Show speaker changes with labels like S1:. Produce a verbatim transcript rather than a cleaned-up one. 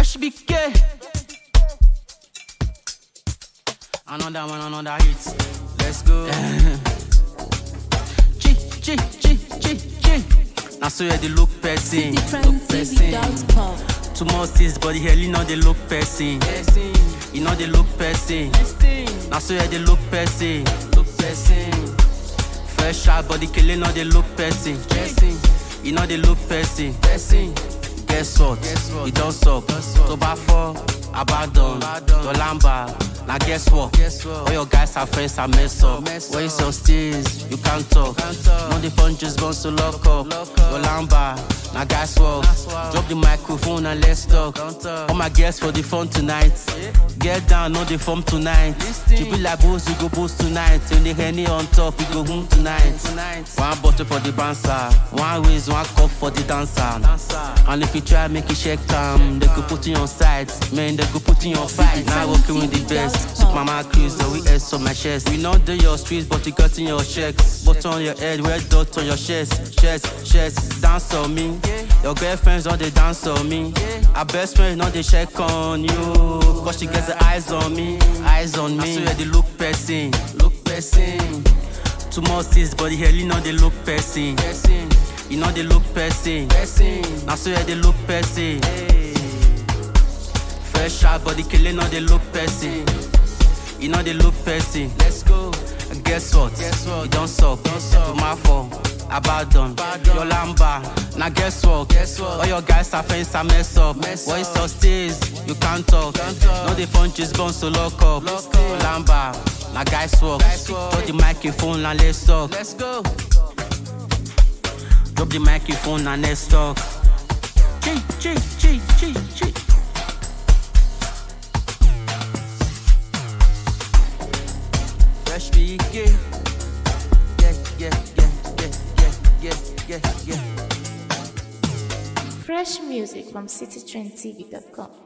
S1: Fresh B K. Another one, another hit. Let's go. Chi, chi, chi, chi, chi. Now so you the look person. Look person. Too much things, but the hell you know the look person. You know the look person. Now so you the look person. Look person. Fresh out, but the killing know the look person. You know the look person. Guess what? You don't suck. To bad for, abandon. To lamba. Now guess what? All your guys are friends are mess up. When you some steals, you can't talk. No the phone just bounce to lock up. To lamba. Now guys what? Drop the microphone and let's talk. All my guests for the phone tonight. Get down, no the phone tonight. You be like boost, you go boost tonight. When the henny on top, you go home tonight. One bottle for the bouncer, one waist, one cup for the dancer. And if you try make it shake time, they go put you on side. Man, they go put you on fight. Now working with the best. Super Mama Cruise, so we S on my chest. We know do your streets, but you got in your check. But on your head, red dot on your chest. Chest, chest, dance on me. Your girlfriends on they dance on me. Our best friends know they check on you. Cause she gets the eyes on me, eyes on me. I swear they look person, look person. Too much things, but the hell you know they look person. You know they look person. I swear they look person. Fresh out, but the killing know they look person. You know they look person. Let's go. And guess what? Guess what? You don't suck. Don't suck. To my fault. Abandon. Your lamba. Now guess what? Guess what? All your guys are friends are mess up. Mess When you so stays, you can't talk. Can't talk. No the phone just bounce to lock up. Lock your lamba. Now guys walk. Drop the microphone and let's talk. Let's go. Drop the microphone and let's talk. Chi, chi, chi, chi, chi. Fresh B K. Yeah, yeah, yeah, yeah, yeah, yeah, yeah, yeah.
S2: Fresh music from city trend T V dot com.